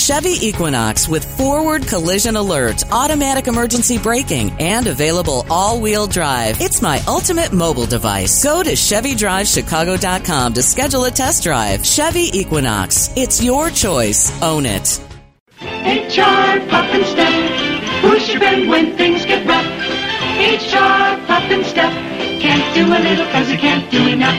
Chevy Equinox with forward collision alert, automatic emergency braking, and available all-wheel drive. It's my ultimate mobile device. Go to ChevyDriveChicago.com to schedule a test drive. Chevy Equinox. It's your choice. Own it. HR Puff and Step. Who's your friend when things get rough? HR Puff and Step. Can't do a little 'cause you can't do enough.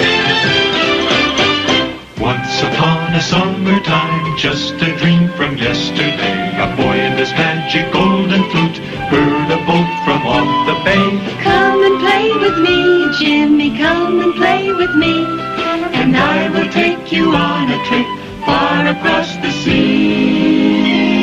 Once upon a summertime, just a dream from yesterday, a boy in his magic golden flute heard a boat from off the bay. Come and play with me, Jimmy, come and play with me, and I will take you on a trip far across the sea.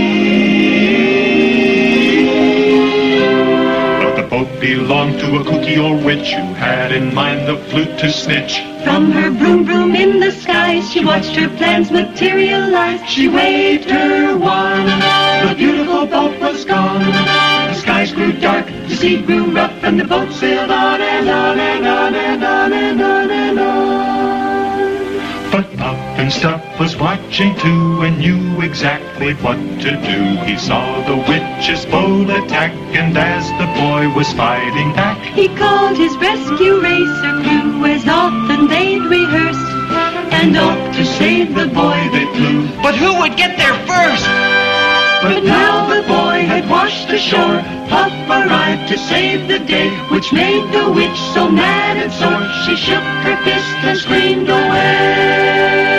But the boat belonged to a kooky old witch who had in mind the flute to snitch. From her broom broom in the skies, she watched her plans materialize. She waved her wand, the beautiful boat was gone. The skies grew dark, the sea grew rough, and the boat sailed on and on and on and on and on and on. But Puff and Stuff was watching too and knew exactly what to do. He saw the witch's boat attack, and as the boy was fighting back, he called his rescue racer crew as often they'd rehearsed, and off to save the boy they flew. But who would get there first? But now the boy had washed ashore, Puff arrived to save the day, which made the witch so mad and sore. She shook her fist and screamed away.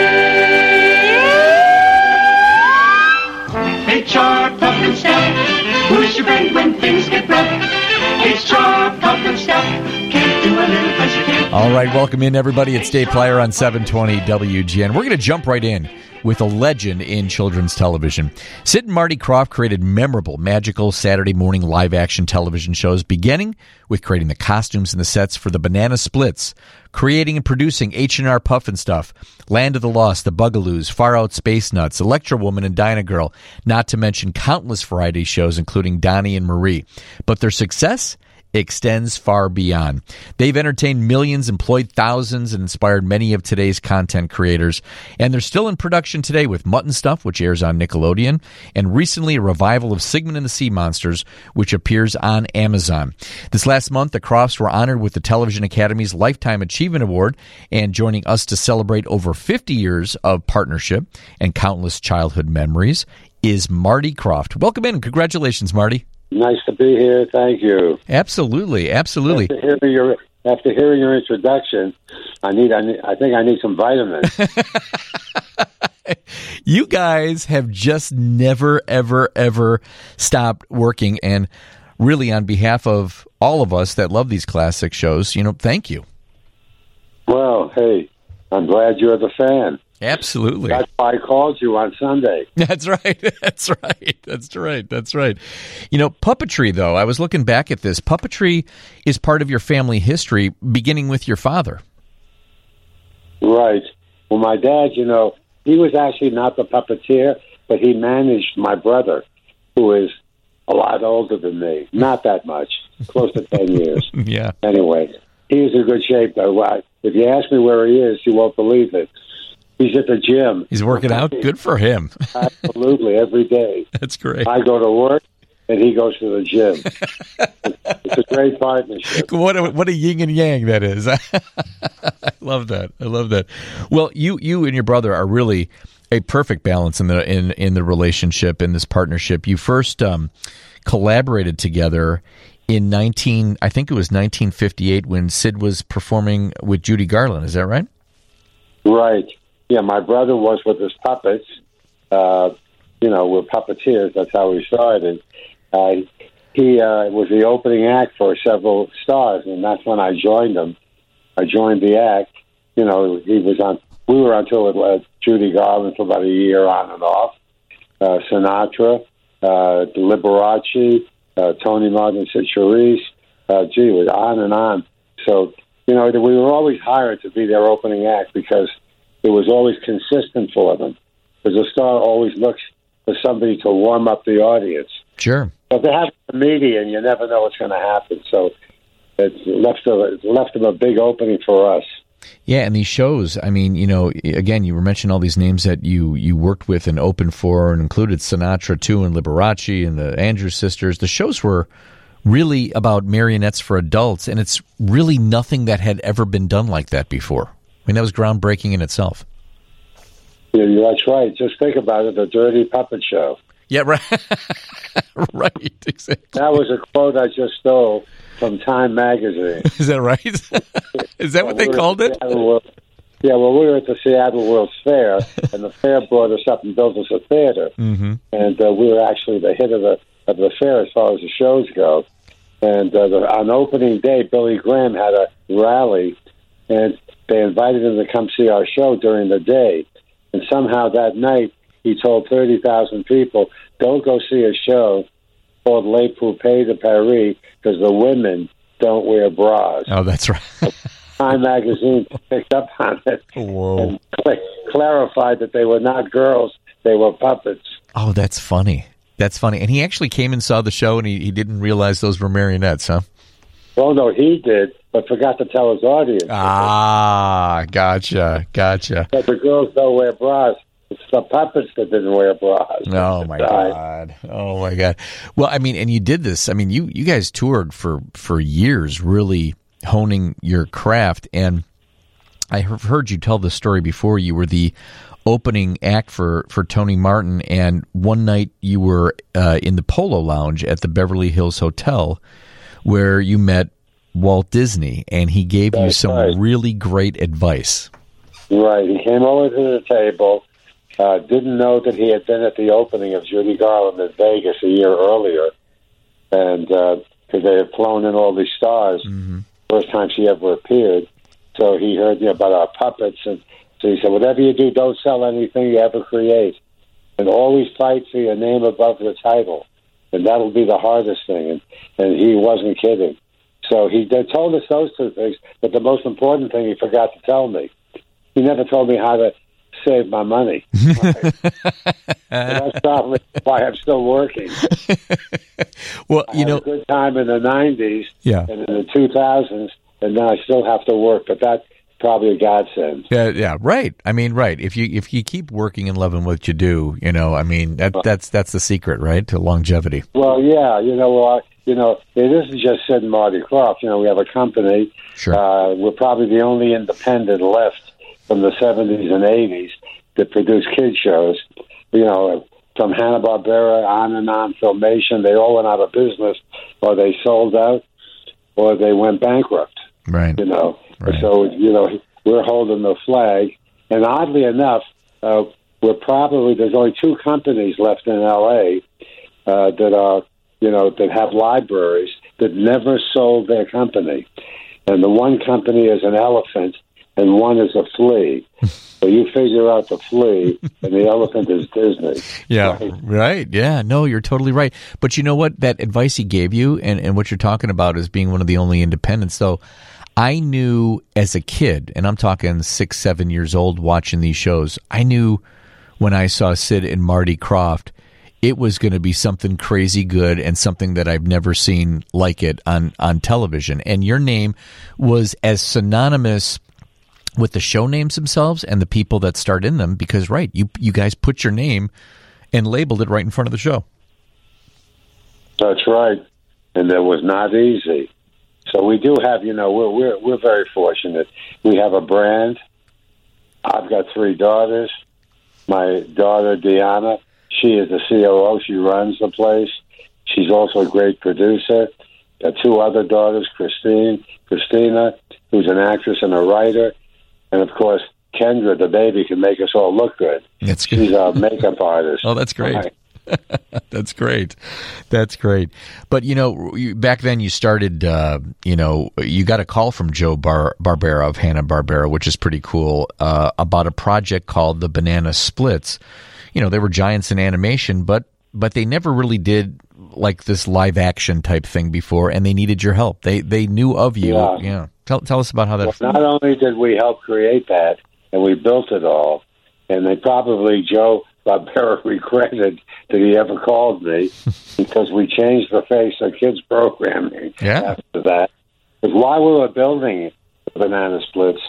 HR Puff and Stuff, who's your friend when things get rough? HR Puff and Stuff, can't do a little 'cause you can't. All right, welcome in, everybody. It's Dave Plyer on 720 WGN. We're going to jump right in with a legend in children's television. Sid and Marty Krofft created memorable, magical Saturday morning live-action television shows, beginning with creating the costumes and the sets for the Banana Splits, creating and producing H&R Puff and Stuff, Land of the Lost, The Bugaloos, Far Out Space Nuts, Electra Woman, and Dyna Girl, not to mention countless variety shows, including Donnie and Marie. But their success extends far beyond. They've entertained millions, employed thousands, and inspired many of today's content creators. And they're still in production today with Mutton Stuff, which airs on Nickelodeon, and recently a revival of Sigmund and the Sea Monsters, which appears on Amazon. This last month, the Kroffts were honored with the Television Academy's Lifetime Achievement Award, and joining us to celebrate over 50 years of partnership and countless childhood memories is Marty Krofft. Welcome in. Congratulations, Marty. Nice to be here. Thank you. Absolutely, absolutely. After hearing your introduction, I think I need some vitamins. You guys have just never, ever, ever stopped working, and really, on behalf of all of us that love these classic shows, thank you. Well, hey, I'm glad you're the fan. Absolutely. That's why I called you on Sunday. That's right. That's right. That's right. That's right. Puppetry, though, I was looking back at this. Puppetry is part of your family history, beginning with your father. Right. Well, my dad, he was actually not the puppeteer, but he managed my brother, who is a lot older than me. Not that much. Close to 10 years. Yeah. Anyway, he's in good shape, though. If you ask me where he is, you won't believe it. He's at the gym. He's working out? Good for him. Absolutely, every day. That's great. I go to work, and he goes to the gym. It's a great partnership. What a yin and yang that is. I love that. I love that. Well, you and your brother are really a perfect balance in the relationship, in this partnership. You first collaborated together in 1958 when Sid was performing with Judy Garland. Is that right? Right. Yeah, my brother was with his puppets. We're puppeteers. That's how we started. He was the opening act for several stars, and that's when I joined him. I joined the act. He was on. We were on tour with Judy Garland for about a year, on and off. Sinatra, Liberace, Tony Martin, Sid Charisse. It was on and on. So we were always hired to be their opening act because it was always consistent for them. Because a star always looks for somebody to warm up the audience. Sure. But if they have a comedian, you never know what's going to happen. So it left them a big opening for us. Yeah, and these shows, I mean, you know, again, you were mentioning all these names that you worked with and opened for, and included Sinatra, too, and Liberace and the Andrews Sisters. The shows were really about marionettes for adults, and it's really nothing that had ever been done like that before. I mean, that was groundbreaking in itself. Yeah, that's right. Just think about it, the Dirty Puppet Show. Yeah, right. Right, exactly. That was a quote I just stole from Time Magazine. Is that right? Is that what they called it? Yeah, well, we were at the Seattle World's Fair, and the fair brought us up and built us a theater. Mm-hmm. And we were actually the hit of the fair as far as the shows go. And on opening day, Billy Graham had a rally, and they invited him to come see our show during the day. And somehow that night, he told 30,000 people, don't go see a show called Les Poupées de Paris because the women don't wear bras. Oh, that's right. Time Magazine picked up on it. Whoa. And clarified that they were not girls, they were puppets. Oh, that's funny. That's funny. And he actually came and saw the show, and he didn't realize those were marionettes, huh? Oh, no, he did, but forgot to tell his audience. Ah, gotcha. But the girls don't wear bras. It's the puppets that didn't wear bras. Oh, my God. Oh, my God. Well, I mean, and you did this. I mean, you guys toured for years, really honing your craft. And I have heard you tell the story before. You were the opening act for Tony Martin, and one night you were in the Polo Lounge at the Beverly Hills Hotel where you met Walt Disney, and he gave you some really great advice. Right. He came over to the table, didn't know that he had been at the opening of Judy Garland in Vegas a year earlier, and because they had flown in all these stars, first time she ever appeared. So he heard about our puppets, and so he said, whatever you do, don't sell anything you ever create, and always fight for your name above the title, and that'll be the hardest thing. And he wasn't kidding. So he told us those two things, but the most important thing he forgot to tell me. He never told me how to save my money. That's probably why I'm still working. Well, I had a good time in the 90s and in the 2000s, and now I still have to work, but that's probably a godsend. Yeah, right. I mean, right. If you keep working and loving what you do, I mean, that's the secret, right, to longevity. Well, yeah, it isn't just Sid and Marty Krofft. We have a company. Sure. We're probably the only independent left from the 70s and 80s that produce kid shows. From Hanna-Barbera on and on, Filmation, they all went out of business, or they sold out, or they went bankrupt. Right. Right. So, we're holding the flag. And oddly enough, there's only two companies left in L.A. That are, that have libraries that never sold their company. And the one company is an elephant and one is a flea. So you figure out the flea and the elephant is Disney. Yeah, right. Yeah, no, you're totally right. But you know what? That advice he gave you and what you're talking about is being one of the only independents, though. I knew as a kid, and I'm talking 6, 7 years old watching these shows, I knew when I saw Sid and Marty Krofft, it was going to be something crazy good and something that I've never seen like it on television. And your name was as synonymous with the show names themselves and the people that starred in them because, right, you guys put your name and labeled it right in front of the show. That's right. And that was not easy. So we do have, we're very fortunate. We have a brand. I've got 3 daughters. My daughter, Deanna, she is the COO. She runs the place. She's also a great producer. 2 other daughters, Christina, who's an actress and a writer. And, of course, Kendra, the baby, can make us all look good. That's good. She's our makeup artist. Oh, that's great. Right. That's great. That's great. But, back then you started, you got a call from Joe Barbera of Hanna-Barbera, which is pretty cool, about a project called The Banana Splits. They were giants in animation, but they never really did like this live action type thing before, and they needed your help. They knew of you. Yeah. Tell us about how that. Well, not only did we help create that, and we built it all, and they probably Joe Barbera regretted that he ever called me because we changed the face of kids programming after that. Because while we were building the Banana Splits,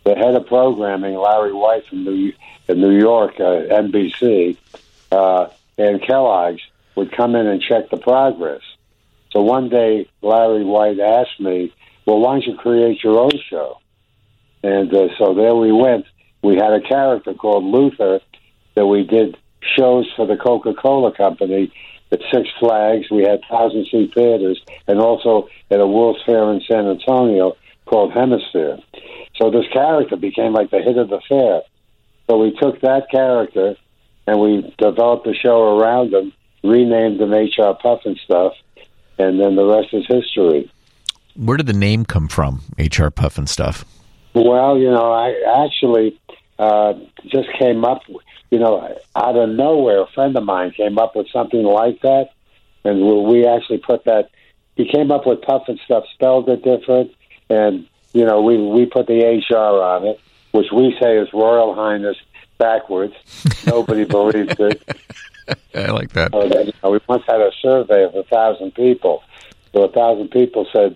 the head of programming, Larry White from New York, NBC, and Kellogg's would come in and check the progress. So one day, Larry White asked me, well, why don't you create your own show? And so there we went. We had a character called Luther that we did shows for the Coca-Cola Company at Six Flags. We had 1,000-seat theaters, and also at a World's Fair in San Antonio called Hemisphere. So this character became like the hit of the fair. So we took that character and we developed a show around him, renamed him HR Pufnstuf, and then the rest is history. Where did the name come from, HR Pufnstuf? Well, I actually just came up, out of nowhere. A friend of mine came up with something like that, and we actually put that. He came up with Pufnstuf, spelled it different, and we put the HR on it, which we say is Royal Highness backwards. Nobody believes it. I like that. We once had a survey of 1,000 people. So 1,000 people said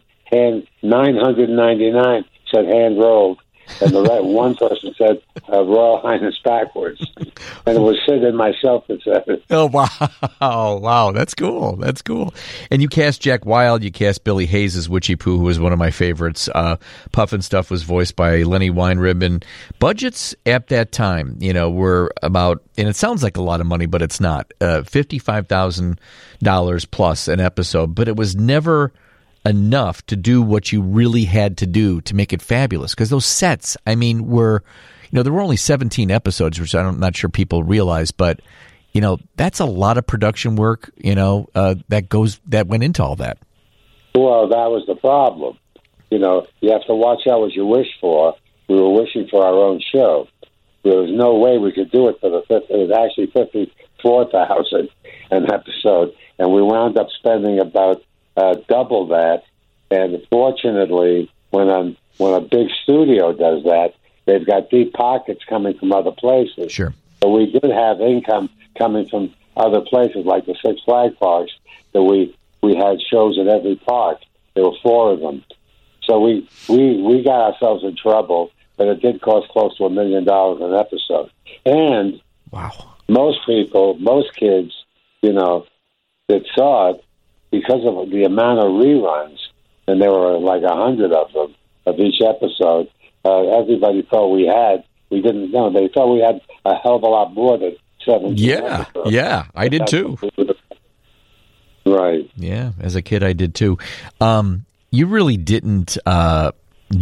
999 said hand rolled, and the one person said Royal Highness backwards. And it was Sid and myself that said it. Oh, wow. That's cool. And you cast Jack Wild, you cast Billy Hayes as Witchy Poo, who was one of my favorites. Pufnstuf was voiced by Lenny Weinrib. And budgets at that time, were about, and it sounds like a lot of money, but it's not, $55,000 plus an episode. But it was never enough to do what you really had to do to make it fabulous, because those sets, were, there were only 17 episodes, which I'm not sure people realize, but that's a lot of production work, that went into all that. Well, that was the problem. You have to watch out what you wish for. We were wishing for our own show. There was no way we could do it for it was actually $54,000 an episode, and we wound up spending about double that. And fortunately, when a big studio does that, they've got deep pockets coming from other places. Sure. So we did have income coming from other places, like the Six Flag parks, that we had shows at every park. There were 4 of them. So we got ourselves in trouble, but it did cost close to $1 million an episode. And wow, most kids, that saw it, because of the amount of reruns, and there were like 100 of them of each episode, everybody thought we didn't know. They thought we had a hell of a lot more than 17 episodes. Yeah, I did too. Right. Yeah, as a kid I did too. You really didn't have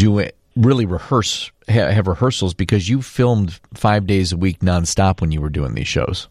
rehearsals, because you filmed 5 days a week nonstop when you were doing these shows.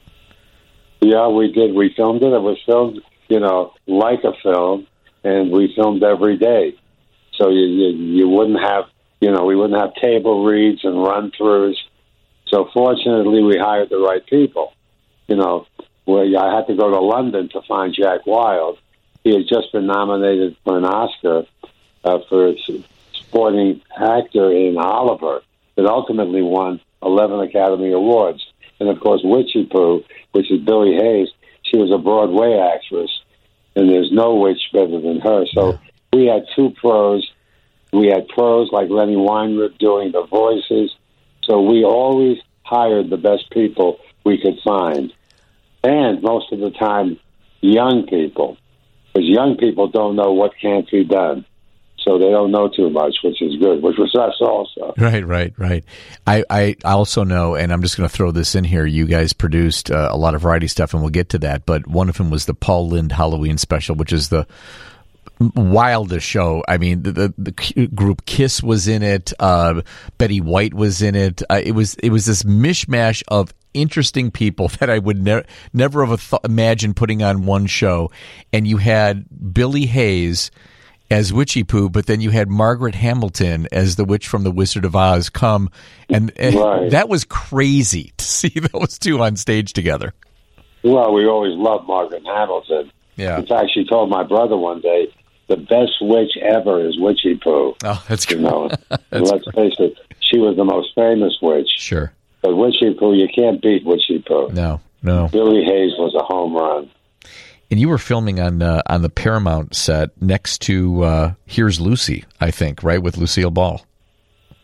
Yeah, we did. We filmed it. It was filmed, like a film, and we filmed every day. So you wouldn't have, we wouldn't have table reads and run-throughs. So fortunately, we hired the right people. Where I had to go to London to find Jack Wild. He had just been nominated for an Oscar for supporting actor in Oliver, that ultimately won 11 Academy Awards. And of course, Witchy Poo, which is Billy Hayes, she was a Broadway actress, and there's no witch better than her. So we had 2 pros. We had pros like Lenny Weinrib doing the voices. So we always hired the best people we could find. And most of the time, young people. Because young people don't know what can't be done. So they don't know too much, which is good, which was us also. Right. I also know, and I'm just going to throw this in here, you guys produced a lot of variety stuff, and we'll get to that, but one of them was the Paul Lynde Halloween special, which is the wildest show. The group Kiss was in it. Betty White was in it. It was this mishmash of interesting people that I would never have imagined putting on one show. And you had Billy Hayes as Witchy Poo, but then you had Margaret Hamilton as the witch from The Wizard of Oz come, and right. That was crazy to see those two on stage together. Well, we always loved Margaret Hamilton. Yeah. In fact, she told my brother one day, the best witch ever is Witchy Poo. Oh, that's good. Let's face it, she was the most famous witch. Sure. But Witchy Poo, you can't beat Witchy Poo. No. Billy Hayes was a home run. And you were filming on the Paramount set next to Here's Lucy, I think, right, with Lucille Ball.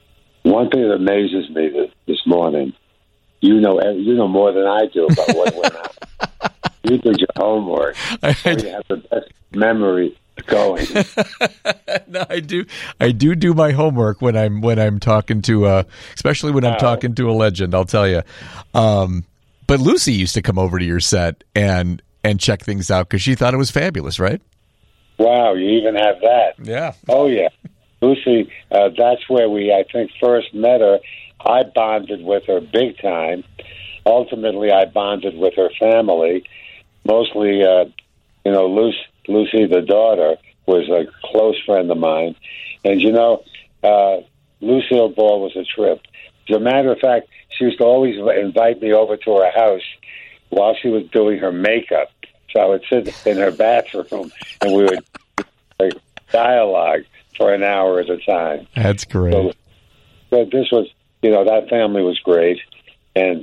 One thing that amazes me this morning, you know more than I do about what went on. You did your homework. You have the best memory going. No, I do my homework when I'm talking to, especially when I'm talking to a legend. I'll tell you. But Lucy used to come over to your set and check things out because she thought it was fabulous, right? Wow, you even have that. Yeah. Oh yeah, Lucy. That's where I think, first met her. I bonded with her big time. Ultimately, I bonded with her family. Mostly, Lucy, the daughter, was a close friend of mine. And, Lucille Ball was a trip. As a matter of fact, she used to always invite me over to her house while she was doing her makeup. So I would sit in her bathroom, and we would dialogue for an hour at a time. That's great. So this was, that family was great. And,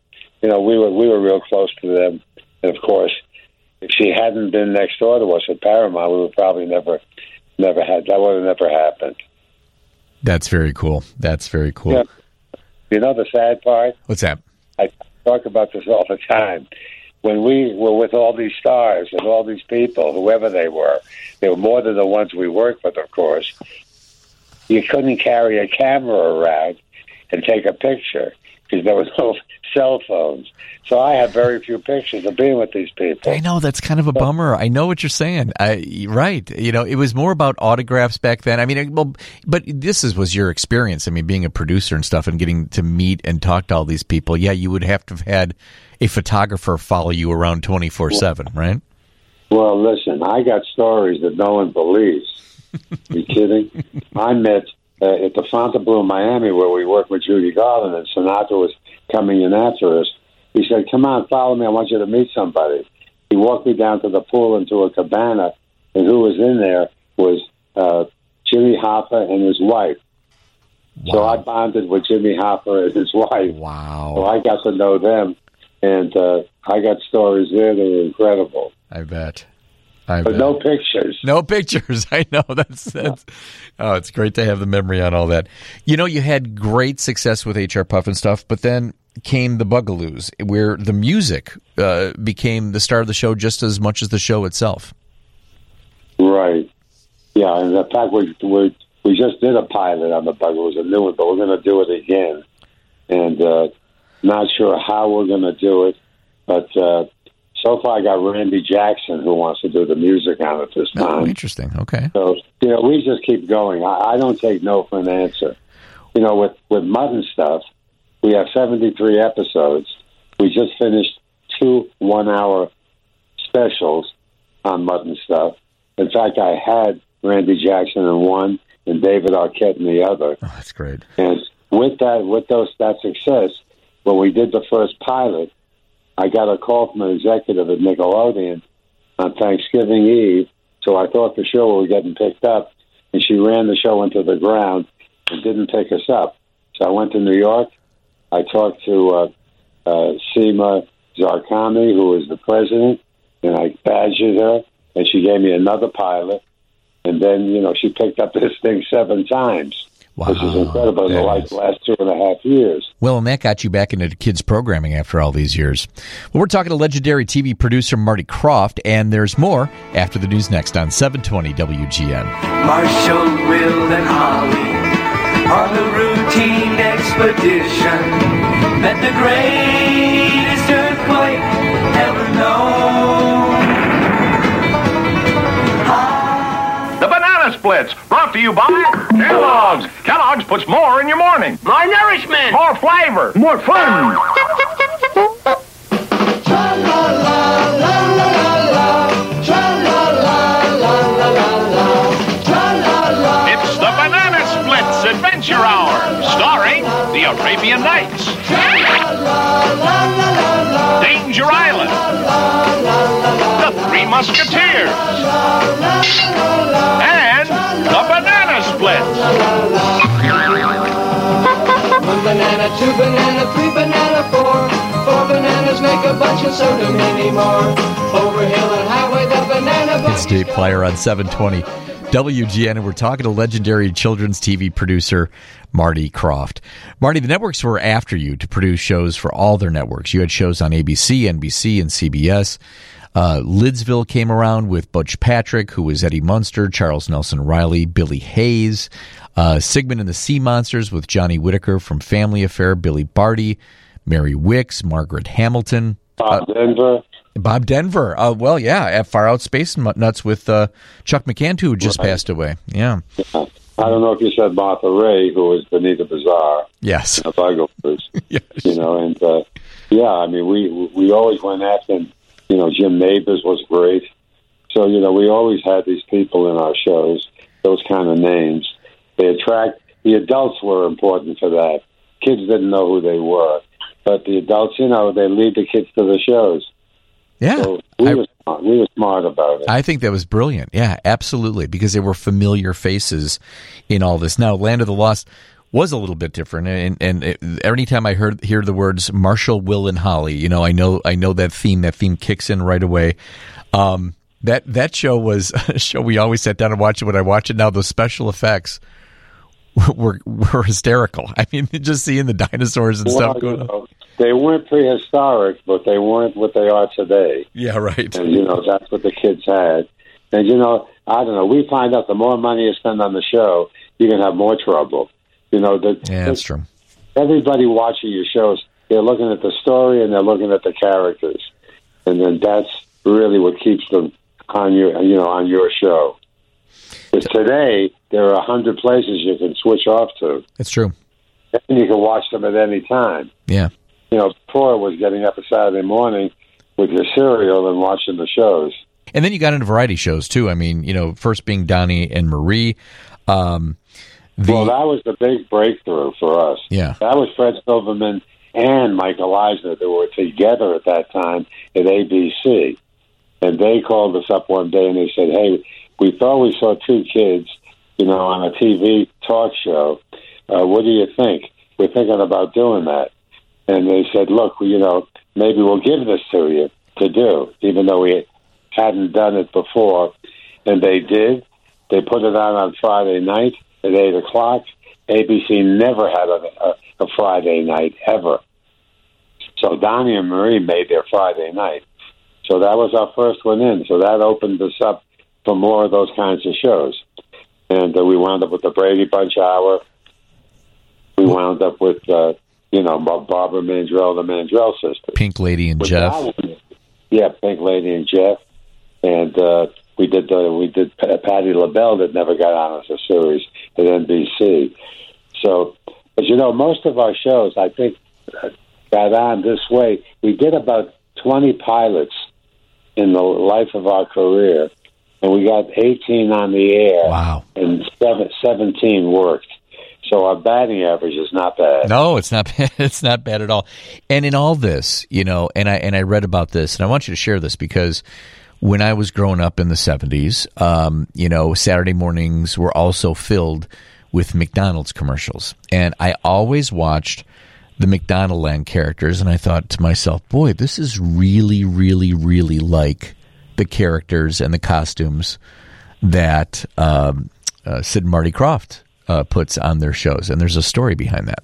we were real close to them. And, of course, if she hadn't been next door to us at Paramount, we would probably never had, that would have never happened. That's very cool. Yeah. You know the sad part? What's that? I talk about this all the time. When we were with all these stars and all these people, whoever they were more than the ones we worked with, of course. You couldn't carry a camera around and take a picture because there was no cell phones. So I have very few pictures of being with these people. I know, that's kind of a bummer. I know what you're saying. Right. It was more about autographs back then. I mean, but this was your experience. I mean, being a producer and stuff and getting to meet and talk to all these people. Yeah, you would have to have had a photographer follow you around 24/7, right? Well, listen, I got stories that no one believes. Are you kidding? I met at the Fontainebleau in Miami where we worked with Judy Garland, and Sinatra was coming in after us. He said, "Come on, follow me. I want you to meet somebody." He walked me down to the pool into a cabana, and who was in there was Jimmy Hoffa and his wife. Wow. So I bonded with Jimmy Hoffa and his wife. Wow. So I got to know them, and I got stories there that were incredible. I bet. But no pictures. No pictures. I know. That's oh, it's great to have the memory on all that. You had great success with HR Puff and stuff, but then came the Bugaloos, where the music became the star of the show just as much as the show itself. Right. Yeah, and in fact, we just did a pilot on the Bugaloos, a new one, but we're going to do it again. And not sure how we're going to do it, but so far I got Randy Jackson who wants to do the music on it this time. Oh, interesting. Okay. So, we just keep going. I don't take no for an answer. With Mutton Stuff, we have 73 episodes. We just finished 2 one-hour specials on Mutton Stuff. In fact, I had Randy Jackson in one and David Arquette in the other. Oh, that's great. And with that success, when we did the first pilot, I got a call from an executive at Nickelodeon on Thanksgiving Eve, so I thought for sure we were getting picked up, and she ran the show into the ground and didn't pick us up. So I went to New York. I talked to Seema Zarkami, who was the president, and I badged her, and she gave me another pilot, and then, she picked up this thing 7 times. Wow, which is incredible in the last 2.5 years. Well, and that got you back into kids programming after all these years. Well, we're talking to legendary TV producer Marty Krofft, and there's more after the news next on 720 WGN. Marshall, Will, and Holly on the routine expedition met the greatest earthquake ever known. The Banana Splits, brought to you by Kellogg's. Kellogg's puts more in your morning. More nourishment. More flavor. More fun. It's the Banana Splits Adventure Hour, starring the Arabian Nights, Danger Island, the Three Musketeers, and the Banana Splits. 1 banana, 2 banana, 3 banana, 4. 4 bananas make a bunch and so do many more. Over hill and highway, the banana bunch. It's Dave Plyer on 720 WGN, and we're talking to legendary children's TV producer Marty Krofft. Marty, the networks were after you to produce shows for all their networks. You had shows on ABC, NBC, and CBS. Lidsville came around with Butch Patrick, who was Eddie Munster, Charles Nelson Riley, Billy Hayes. Sigmund and the Sea Monsters with Johnny Whitaker from Family Affair, Billy Barty, Mary Wicks, Margaret Hamilton. Bob Denver. Well, yeah, at Far Out Space Nuts with Chuck McCann, who just passed away. Yeah. I don't know if you said Martha Ray, who was Benita Bazar. Yes. Yes. You know, and yeah, I mean, we always went after, you know, Jim Nabors was great. So, you know, we always had these people in our shows, those kind of names. The adults were important for that. Kids didn't know who they were. But the adults, you know, they lead the kids to the shows. Yeah. So we were smart about it. I think that was brilliant. Yeah, absolutely, because they were familiar faces in all this. Now, Land of the Lost was a little bit different, and every time I hear the words Marshall, Will, and Holly, you know, I know that theme. That theme kicks in right away. That show was a show we always sat down and watched it. When I watch it now, those special effects were hysterical. I mean, just seeing the dinosaurs and stuff going on. They weren't prehistoric, but they weren't what they are today. Yeah, right. And, you know, that's what the kids had. And, you know, I don't know. We find out the more money you spend on the show, you're going to have more trouble. You know, that's true. Everybody watching your shows, they're looking at the story and they're looking at the characters. And then that's really what keeps them on your show. Because today, there are 100 places you can switch off to. It's true. And you can watch them at any time. Yeah. You know, before was getting up a Saturday morning with your cereal and watching the shows. And then you got into variety shows, too. I mean, you know, first being Donnie and Marie. Well, that was the big breakthrough for us. Yeah. That was Fred Silverman and Michael Eisner that were together at that time at ABC. And they called us up one day and they said, hey, we thought we saw two kids, you know, on a TV talk show. What do you think? We're thinking about doing that. And they said, look, you know, maybe we'll give this to you to do, even though we hadn't done it before. And they did. They put it on Friday night at 8 o'clock. ABC never had a Friday night, ever. So Donnie and Marie made their Friday night. So that was our first one in. So that opened us up for more of those kinds of shows. And we wound up with the Brady Bunch Hour. We wound up with, you know, Barbara Mandrell, the Mandrell sisters. Pink Lady and Jeff. Yeah, Pink Lady and Jeff. And we did Patti LaBelle that never got on as a series at NBC. So, but you know, most of our shows, I think, got on this way. We did about 20 pilots in the life of our career, and we got 18 on the air. Wow. And 17 worked. So our batting average is not bad. No, it's not bad. It's not bad at all. And in all this, you know, and I read about this, and I want you to share this because when I was growing up in the 70s, you know, Saturday mornings were also filled with McDonald's commercials. And I always watched the McDonaldland characters, and I thought to myself, boy, this is really, really, really like the characters and the costumes that Sid and Marty Krofft puts on their shows. And there's a story behind that.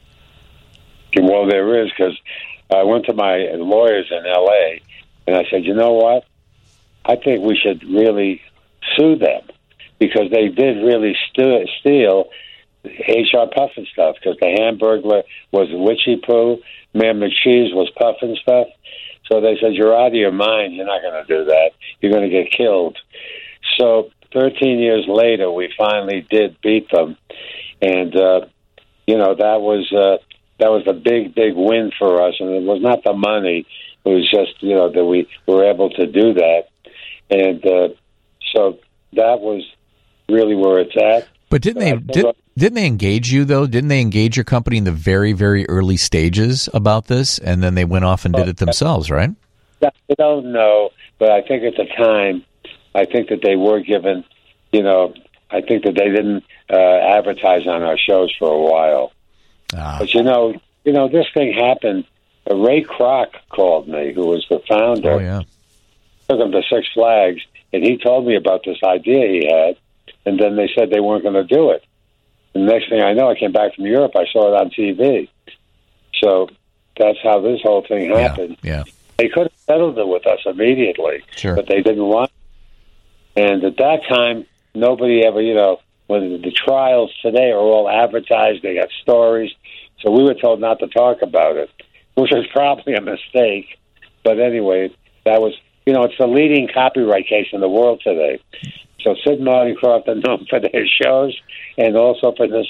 Well, there is, because I went to my lawyers in L.A., and I said, you know what? I think we should really sue them, because they did really steal H.R. Puffin stuff, because the Hamburglar was Witchy Poo, Mayor McCheese was Puffin stuff. So they said, you're out of your mind. You're not going to do that. You're going to get killed. So 13 years later, we finally did beat them. And, you know, that was a big, big win for us. And it was not the money. It was just, you know, that we were able to do that. And so that was really where it's at. But didn't they engage you, though? Didn't they engage your company in the very, very early stages about this, and then they went off and did it themselves, right? I don't know, but I think at the time, I think that they were given, you know, I think that they didn't advertise on our shows for a while. But, you know, this thing happened. Ray Kroc called me, who was the founder. Oh, yeah. Took him to Six Flags, and he told me about this idea he had. and then they said they weren't going to do it. And the next thing I know, I came back from Europe. I saw it on TV. So that's how this whole thing happened. Yeah. They could have settled it with us immediately, but they didn't want it. And at that time, nobody ever, when the trials today are all advertised, they got stories. So we were told not to talk about it, which was probably a mistake. But anyway, that was, it's the leading copyright case in the world today. So Sid and Marty Krofft are known for their shows and also for this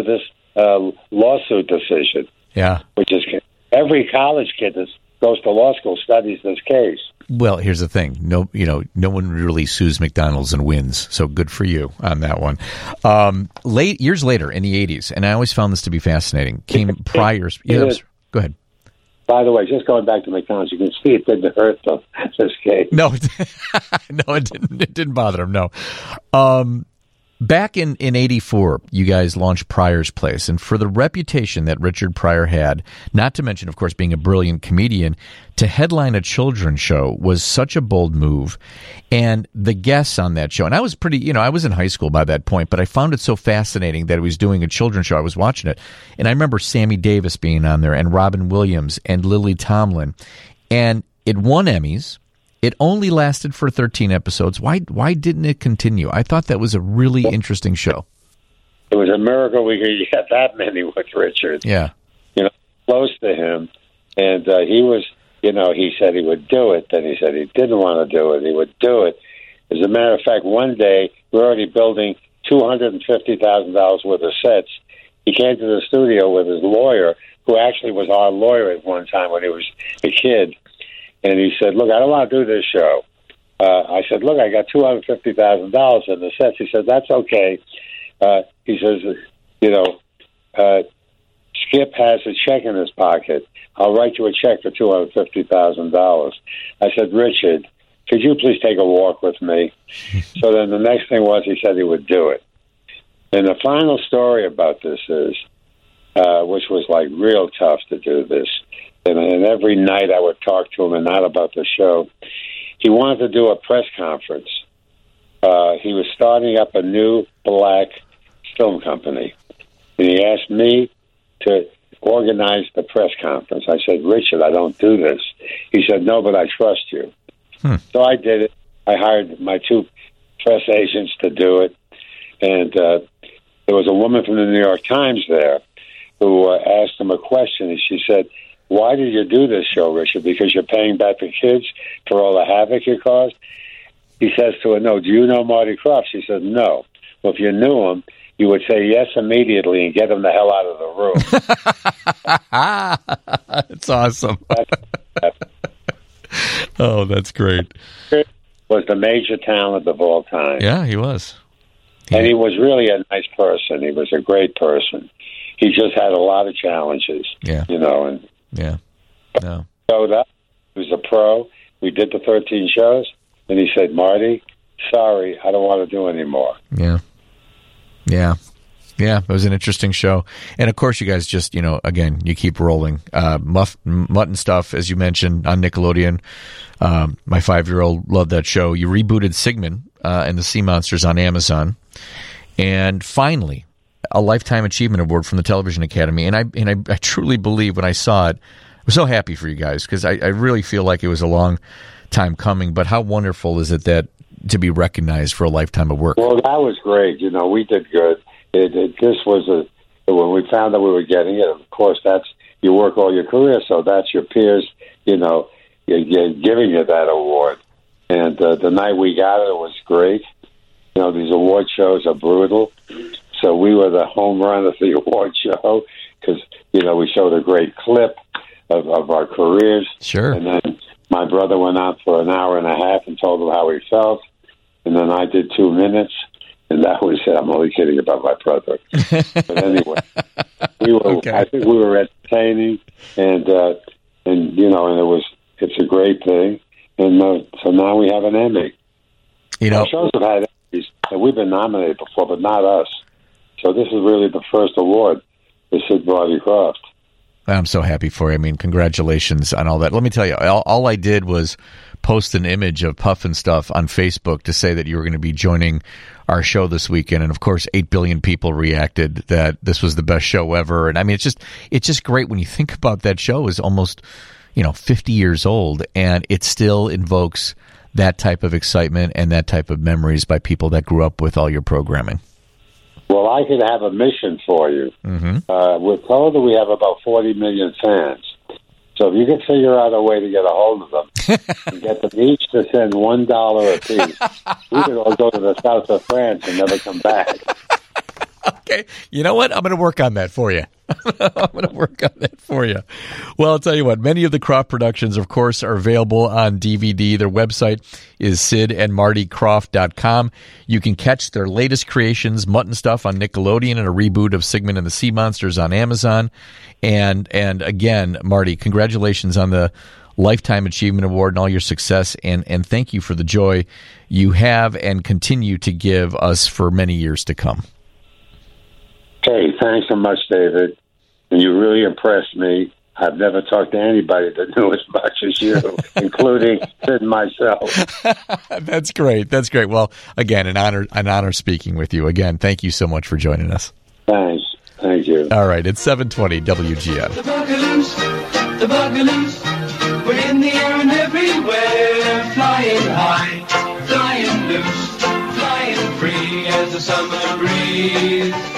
lawsuit decision. Yeah. Which is every college kid that goes to law school studies this case. Well, here's the thing. No one really sues McDonald's and wins. So good for you on that one. Years later in the 80s, and I always found this to be fascinating, came Pryor's. Go ahead. By the way, just going back to McDonald's, you can see it didn't hurt them, this case. No, it didn't. It didn't bother them, no. Back in 84, you guys launched Pryor's Place, and for the reputation that Richard Pryor had, not to mention, of course, being a brilliant comedian, to headline a children's show was such a bold move. And the guests on that show, and I was I was in high school by that point, but I found it so fascinating that it was doing a children's show. I was watching it, and I remember Sammy Davis being on there, and Robin Williams, and Lily Tomlin, and it won Emmys. It only lasted for 13 episodes. Why didn't it continue? I thought that was a really interesting show. It was a miracle we could get that many with Richard. Yeah. Close to him. And he was, he said he would do it. Then he said he didn't want to do it. He would do it. As a matter of fact, one day, we're already building $250,000 worth of sets. He came to the studio with his lawyer, who actually was our lawyer at one time when he was a kid. And he said, look, I don't want to do this show. I said, look, I got $250,000 in the sets. He said, that's okay. He says, Skip has a check in his pocket. I'll write you a check for $250,000. I said, Richard, could you please take a walk with me? So then the next thing was he said he would do it. And the final story about this is, which was like real tough to do this, and every night I would talk to him and not about the show. He wanted to do a press conference. He was starting up a new black film company. And he asked me to organize the press conference. I said, Richard, I don't do this. He said, no, but I trust you. So I did it. I hired my 2 press agents to do it. And there was a woman from the New York Times there who asked him a question. And she said, why did you do this show, Richard? Because you're paying back the kids for all the havoc you caused? He says to her, no, do you know Marty Krofft? She said, no. Well, if you knew him, you would say yes immediately and get him the hell out of the room. That's awesome. Oh, that's great. Was the major talent of all time. Yeah, he was. And he was really a nice person. He was a great person. He just had a lot of challenges. Yeah. And yeah. No. So that he was a pro. We did the 13 shows, and he said, Marty, sorry, I don't want to do any more. Yeah. Yeah. Yeah, it was an interesting show. And, of course, you guys just, again, you keep rolling. Mutton Stuff, as you mentioned, on Nickelodeon. My 5-year-old loved that show. You rebooted Sigmund and the Sea Monsters on Amazon. And finally, a Lifetime Achievement Award from the Television Academy. And I truly believe when I saw it, I was so happy for you guys because I really feel like it was a long time coming. But how wonderful is it that to be recognized for a lifetime of work? Well, that was great. We did good. This was when we found that we were getting it. Of course, you work all your career, so that's your peers, giving you that award. And the night we got it was great. These award shows are brutal, so we were the home run of the award show because we showed a great clip of our careers. Sure. And then my brother went out for an hour and a half and told them how he felt, and then I did 2 minutes. And that was it. I'm only kidding about my brother. But anyway, Okay. I think we were entertaining, and it's a great thing. And so now we have an Emmy. Our shows have had Emmys, and we've been nominated before, but not us. So this is really the first award for Sid Marty Krofft. I'm so happy for you. I mean, congratulations on all that. Let me tell you, all I did was post an image of Puff and Stuff on Facebook to say that you were going to be joining our show this weekend. And of course, 8 billion people reacted that this was the best show ever. And I mean, it's just great when you think about that show is almost, 50 years old, and it still invokes that type of excitement and that type of memories by people that grew up with all your programming. Well, I could have a mission for you. Mm-hmm. We're told that we have about 40 million fans. So if you can figure out a way to get a hold of them and get them each to send $1 apiece, we could all go to the south of France and never come back. Okay. You know what? I'm going to work on that for you. Well, I'll tell you what, many of the Krofft productions, of course, are available on DVD. Their website is sidandmartykrofft.com. You can catch their latest creations, Mutton Stuff, on Nickelodeon, and a reboot of Sigmund and the Sea Monsters on Amazon. And again, Marty, congratulations on the Lifetime Achievement Award and all your success, and thank you for the joy you have and continue to give us for many years to come. Hey, thanks so much, David. And you really impressed me. I've never talked to anybody that knew as much as you, including Sid and myself. That's great. Well, again, an honor speaking with you. Again, thank you so much for joining us. Thanks. Thank you. All right, it's 7:20 WGN. The Bugaloos, we're in the air and everywhere, flying high, flying loose, flying free as the summer breeze.